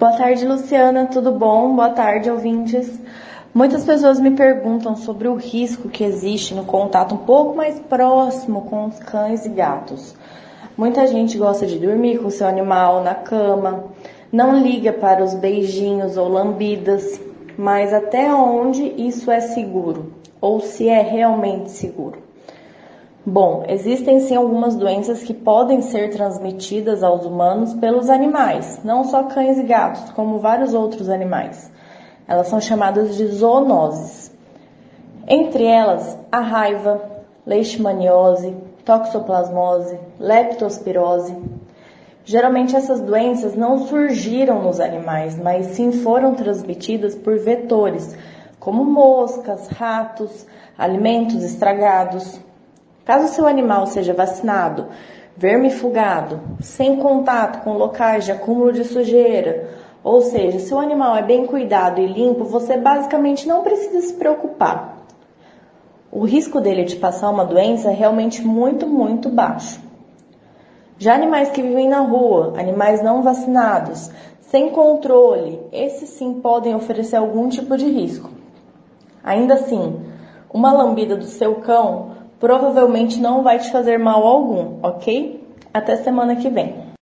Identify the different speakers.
Speaker 1: Boa tarde, Luciana, tudo bom? Boa tarde, ouvintes. Muitas pessoas me perguntam sobre o risco que existe no contato um pouco mais próximo com os cães e gatos. Muita gente gosta de dormir com seu animal na cama, não liga para os beijinhos ou lambidas, mas até onde isso é seguro? Ou se é realmente seguro? Bom, existem sim algumas doenças que podem ser transmitidas aos humanos pelos animais, não só cães e gatos, como vários outros animais. Elas são chamadas de zoonoses. Entre elas, a raiva, leishmaniose, toxoplasmose, leptospirose. Geralmente essas doenças não surgiram nos animais, mas sim foram transmitidas por vetores, como moscas, ratos, alimentos estragados. Caso seu animal seja vacinado, vermifugado, sem contato com locais de acúmulo de sujeira, ou seja, se o animal é bem cuidado e limpo, você basicamente não precisa se preocupar. O risco dele de passar uma doença é realmente muito, muito baixo. Já animais que vivem na rua, animais não vacinados, sem controle, esses sim podem oferecer algum tipo de risco. Ainda assim, uma lambida do seu cão provavelmente não vai te fazer mal algum, ok? Até semana que vem.